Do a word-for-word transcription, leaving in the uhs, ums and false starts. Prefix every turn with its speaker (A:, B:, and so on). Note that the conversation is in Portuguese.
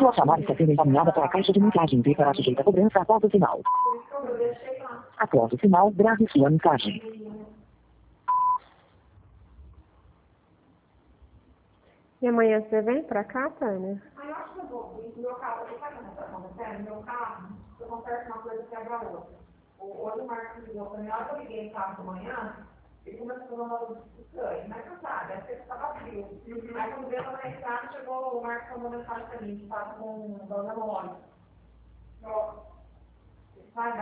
A: Sua chamada está sendo encaminhada para a caixa de mensagem e será sujeita a cobrança após o sinal. Após o sinal, grave sua mensagem.
B: E amanhã você vem pra cá, Tânia?
C: Aí eu acho que eu vou. Meu carro, você sabe o que está acontecendo? Meu carro, eu confesso uma coisa que é a outra. Hoje o Marcos ligou para mim, na hora que eu liguei o carro de manhã, ele começou a fazer uma luz estranha, mas não sabe, deve ser que estava frio. Aí quando veio na estrada, chegou o Marcos mandou mensagem para mim, que estava com o Dona Mole. Vai,